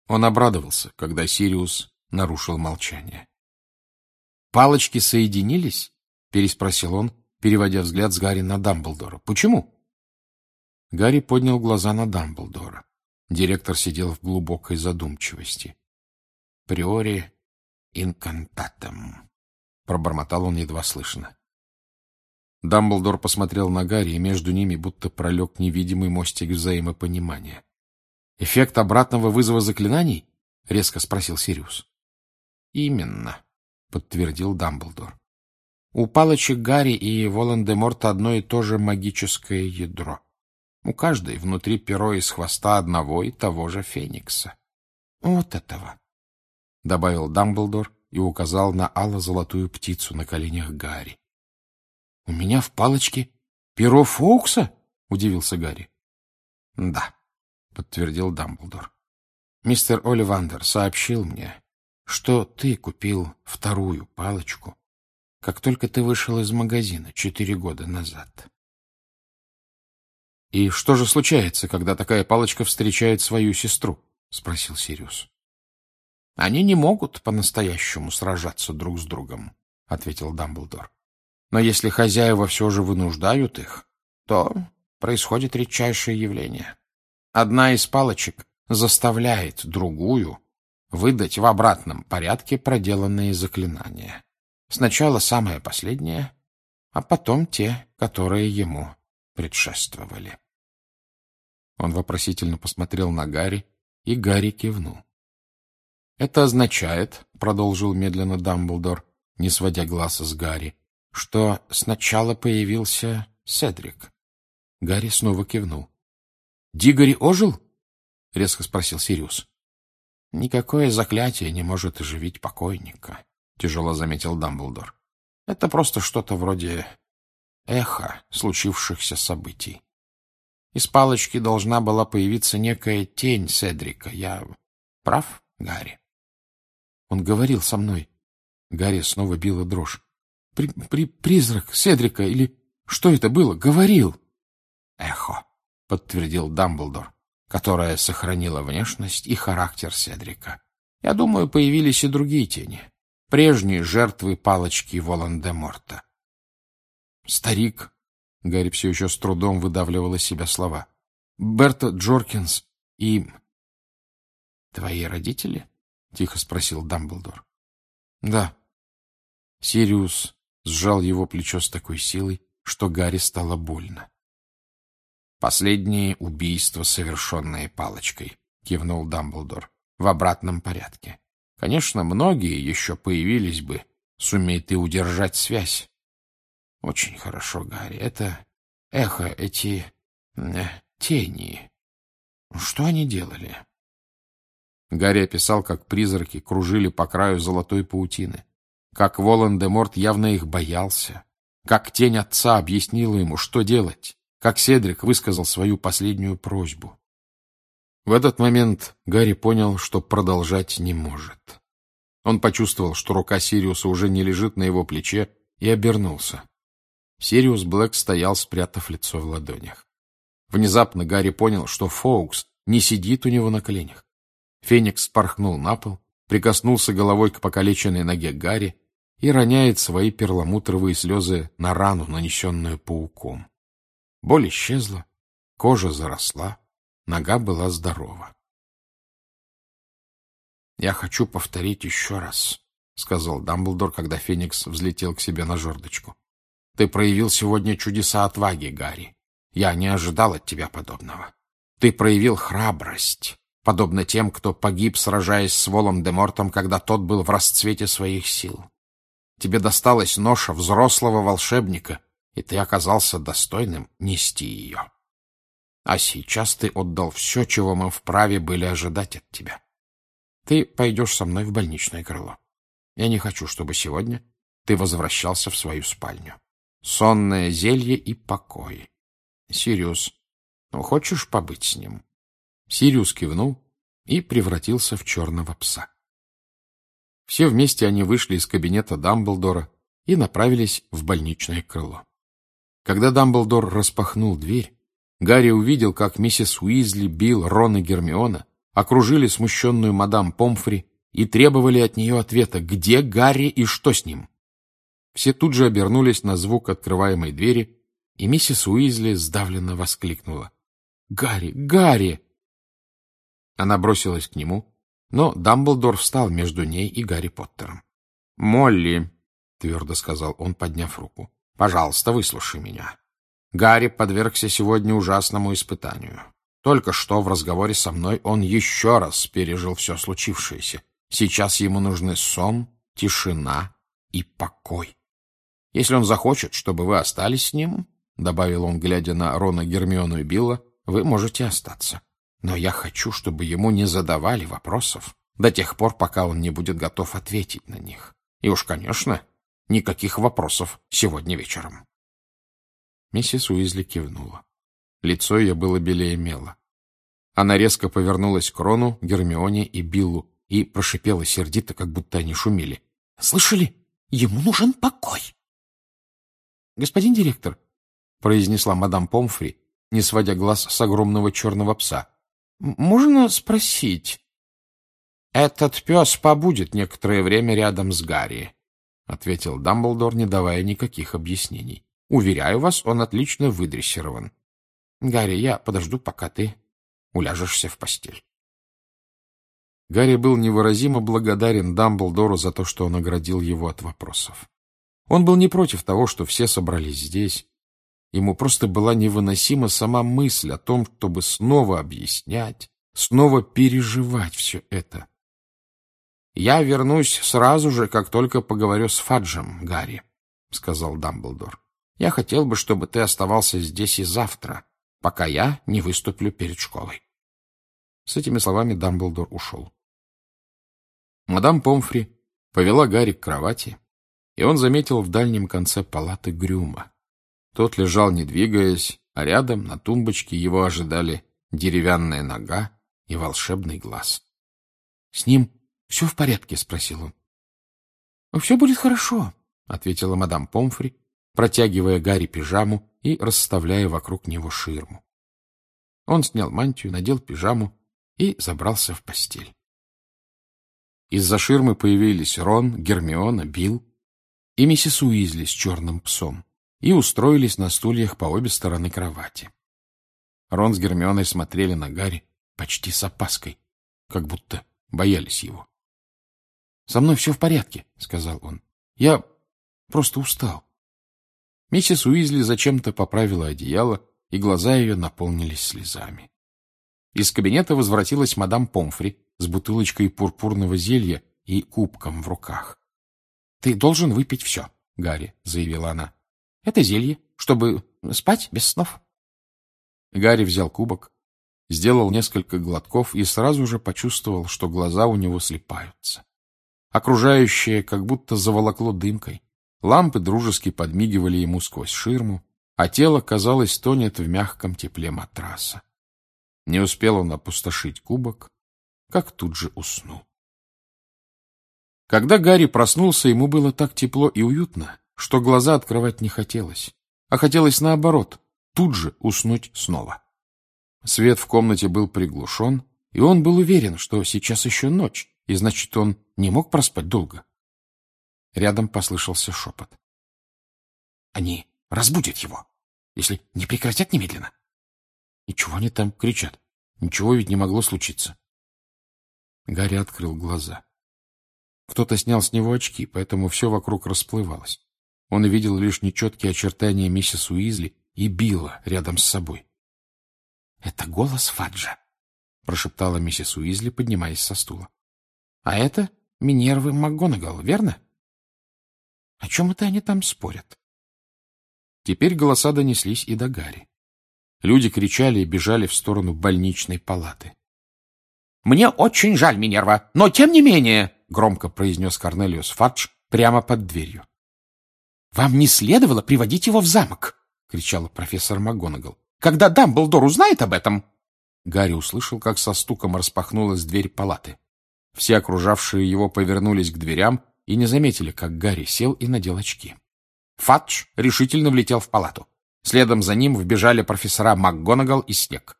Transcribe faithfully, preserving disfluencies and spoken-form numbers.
Он обрадовался, когда Сириус нарушил молчание. «Палочки соединились?» — переспросил он, переводя взгляд с Гарри на Дамблдора. «Почему?» Гарри поднял глаза на Дамблдора. Директор сидел в глубокой задумчивости. «Приори инкантатом», — пробормотал он едва слышно. Дамблдор посмотрел на Гарри, и между ними будто пролег невидимый мостик взаимопонимания. «Эффект обратного вызова заклинаний?» — резко спросил Сириус. «Именно», — подтвердил Дамблдор. «У палочек Гарри и Волан-де-Морта одно и то же магическое ядро. У каждой внутри перо из хвоста одного и того же феникса. Вот этого», — добавил Дамблдор и указал на ало-золотую птицу на коленях Гарри. «У меня в палочке перо Фоукса?» — удивился Гарри. «Да», — подтвердил Дамблдор. «Мистер Олливандер сообщил мне, что ты купил вторую палочку, как только ты вышел из магазина четыре года назад». «И что же случается, когда такая палочка встречает свою сестру?» — спросил Сириус. «Они не могут по-настоящему сражаться друг с другом», — ответил Дамблдор. «Но если хозяева все же вынуждают их, то происходит редчайшее явление. Одна из палочек заставляет другую выдать в обратном порядке проделанные заклинания. Сначала самое последнее, а потом те, которые ему предшествовали». Он вопросительно посмотрел на Гарри, и Гарри кивнул. «Это означает, — продолжил медленно Дамблдор, не сводя глаз с Гарри, — что сначала появился Седрик». Гарри снова кивнул. «Дигори ожил?» — резко спросил Сириус. «Никакое заклятие не может оживить покойника», — тяжело заметил Дамблдор. «Это просто что-то вроде эха случившихся событий. Из палочки должна была появиться некая тень Седрика. Я прав, Гарри?» «Он говорил со мной». Гарри снова била дрожь. При, при, «Призрак Седрика или что это было? Говорил!» «Эхо», — подтвердил Дамблдор, которая сохранила внешность и характер Седрика. «Я думаю, появились и другие тени. Прежние жертвы палочки Волан-де-Морта». «Старик», — Гарри все еще с трудом выдавливал из себя слова, «Берта Джоркинс и...» «Твои родители?» — тихо спросил Дамблдор. «Да». Сириус сжал его плечо с такой силой, что Гарри стало больно. «Последние убийства, совершенные палочкой», — кивнул Дамблдор, — «в обратном порядке. Конечно, многие еще появились бы, сумей ты удержать связь». «Очень хорошо, Гарри. Это эхо, эти э, тени. Что они делали?» Гарри описал, как призраки кружили по краю золотой паутины, как Волан-де-Морт явно их боялся, как тень отца объяснила ему, что делать, как Седрик высказал свою последнюю просьбу. В этот момент Гарри понял, что продолжать не может. Он почувствовал, что рука Сириуса уже не лежит на его плече, и обернулся. Сириус Блэк стоял, спрятав лицо в ладонях. Внезапно Гарри понял, что Фоукс не сидит у него на коленях. Феникс спорхнул на пол, прикоснулся головой к покалеченной ноге Гарри и роняет свои перламутровые слезы на рану, нанесенную пауком. Боль исчезла, кожа заросла, нога была здорова. «Я хочу повторить еще раз», — сказал Дамблдор, когда Феникс взлетел к себе на жердочку. «Ты проявил сегодня чудеса отваги, Гарри. Я не ожидал от тебя подобного. Ты проявил храбрость, подобно тем, кто погиб, сражаясь с Волан-де-Мортом, когда тот был в расцвете своих сил. Тебе досталась ноша взрослого волшебника, и ты оказался достойным нести ее. А сейчас ты отдал все, чего мы вправе были ожидать от тебя. Ты пойдешь со мной в больничное крыло. Я не хочу, чтобы сегодня ты возвращался в свою спальню. Сонное зелье и покой. Сириус, ну, хочешь побыть с ним?» Сириус кивнул и превратился в черного пса. Все вместе они вышли из кабинета Дамблдора и направились в больничное крыло. Когда Дамблдор распахнул дверь, Гарри увидел, как миссис Уизли, Билл, Рон и Гермиона окружили смущенную мадам Помфри и требовали от нее ответа, где Гарри и что с ним. Все тут же обернулись на звук открываемой двери, и миссис Уизли сдавленно воскликнула: «Гарри! Гарри!» Она бросилась к нему, но Дамблдор встал между ней и Гарри Поттером. «Молли», — твердо сказал он, подняв руку, — «пожалуйста, выслушай меня. Гарри подвергся сегодня ужасному испытанию. Только что в разговоре со мной он еще раз пережил все случившееся. Сейчас ему нужны сон, тишина и покой. Если он захочет, чтобы вы остались с ним, — добавил он, глядя на Рона, Гермиону и Билла, — вы можете остаться. Но я хочу, чтобы ему не задавали вопросов до тех пор, пока он не будет готов ответить на них. И уж, конечно, никаких вопросов сегодня вечером». Миссис Уизли кивнула. Лицо ее было белее мела. Она резко повернулась к Рону, Гермионе и Биллу и прошипела сердито, как будто они шумели: «Слышали? Ему нужен покой!» «Господин директор», — произнесла мадам Помфри, не сводя глаз с огромного черного пса, — «можно спросить?» «Этот пес побудет некоторое время рядом с Гарри», — ответил Дамблдор, не давая никаких объяснений. «Уверяю вас, он отлично выдрессирован. Гарри, я подожду, пока ты уляжешься в постель». Гарри был невыразимо благодарен Дамблдору за то, что он оградил его от вопросов. Он был не против того, что все собрались здесь. Ему просто была невыносима сама мысль о том, чтобы снова объяснять, снова переживать все это. «Я вернусь сразу же, как только поговорю с Фаджем, Гарри», — сказал Дамблдор. «Я хотел бы, чтобы ты оставался здесь и завтра, пока я не выступлю перед школой». С этими словами Дамблдор ушел. Мадам Помфри повела Гарри к кровати, и он заметил в дальнем конце палаты Грюма. Тот лежал, не двигаясь, а рядом на тумбочке его ожидали деревянная нога и волшебный глаз. — С ним все в порядке? — спросил он. — Все будет хорошо, — ответила мадам Помфри, протягивая Гарри пижаму и расставляя вокруг него ширму. Он снял мантию, надел пижаму и забрался в постель. Из-за ширмы появились Рон, Гермиона, Билл и миссис Уизли с черным псом и устроились на стульях по обе стороны кровати. Рон с Гермионой смотрели на Гарри почти с опаской, как будто боялись его. — Со мной все в порядке, — сказал он. — Я просто устал. Миссис Уизли зачем-то поправила одеяло, и глаза ее наполнились слезами. Из кабинета возвратилась мадам Помфри с бутылочкой пурпурного зелья и кубком в руках. — Ты должен выпить все, — Гарри, — заявила она. — Это зелье, чтобы спать без снов. Гарри взял кубок, сделал несколько глотков и сразу же почувствовал, что глаза у него слипаются. Окружающее как будто заволокло дымкой. Лампы дружески подмигивали ему сквозь ширму, а тело, казалось, тонет в мягком тепле матраса. Не успел он опустошить кубок, как тут же уснул. Когда Гарри проснулся, ему было так тепло и уютно, что глаза открывать не хотелось, а хотелось наоборот, тут же уснуть снова. Свет в комнате был приглушен, и он был уверен, что сейчас еще ночь, и значит, он не мог проспать долго. Рядом послышался шепот. — Они разбудят его, если не прекратят немедленно. Ничего они там кричат. Ничего ведь не могло случиться. Гарри открыл глаза. Кто-то снял с него очки, поэтому все вокруг расплывалось. Он увидел лишь нечеткие очертания миссис Уизли и Билла рядом с собой. — Это голос Фаджа, — прошептала миссис Уизли, поднимаясь со стула. — А это Минервы МакГонагал, верно? О чем это они там спорят? Теперь голоса донеслись и до Гарри. Люди кричали и бежали в сторону больничной палаты. — Мне очень жаль, Минерва, но тем не менее, — громко произнес Корнелиус Фадж прямо под дверью. — Вам не следовало приводить его в замок, — кричала профессор МакГонагал. — Когда Дамблдор узнает об этом... Гарри услышал, как со стуком распахнулась дверь палаты. Все окружавшие его повернулись к дверям и не заметили, как Гарри сел и надел очки. Фадж решительно влетел в палату. Следом за ним вбежали профессора МакГонагал и Снег.